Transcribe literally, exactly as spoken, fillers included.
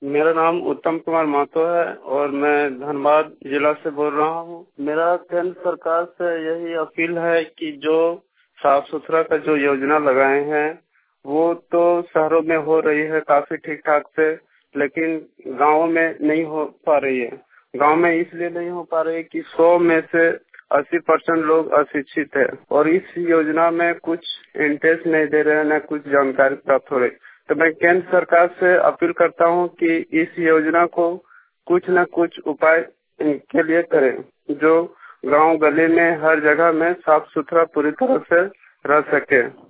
मेरा नाम उत्तम कुमार महतो है और मैं धनबाद जिला से बोल रहा हूँ। मेरा केंद्र सरकार से यही अपील है कि जो साफ सुथरा का जो योजना लगाए हैं वो तो शहरों में हो रही है काफी ठीक ठाक से, लेकिन गाँव में नहीं हो पा रही है। गांव में इसलिए नहीं हो पा रही कि सौ में से अस्सी परसेंट लोग अशिक्षित है और इस योजना में कुछ इंटरेस्ट नहीं दे रहे हैं, न कुछ जानकारी प्राप्त हो रही। तो मैं केंद्र सरकार से अपील करता हूं कि इस योजना को कुछ न कुछ उपाय के लिए करें, जो गांव गली में हर जगह में साफ सुथरा पूरी तरह से रह सके।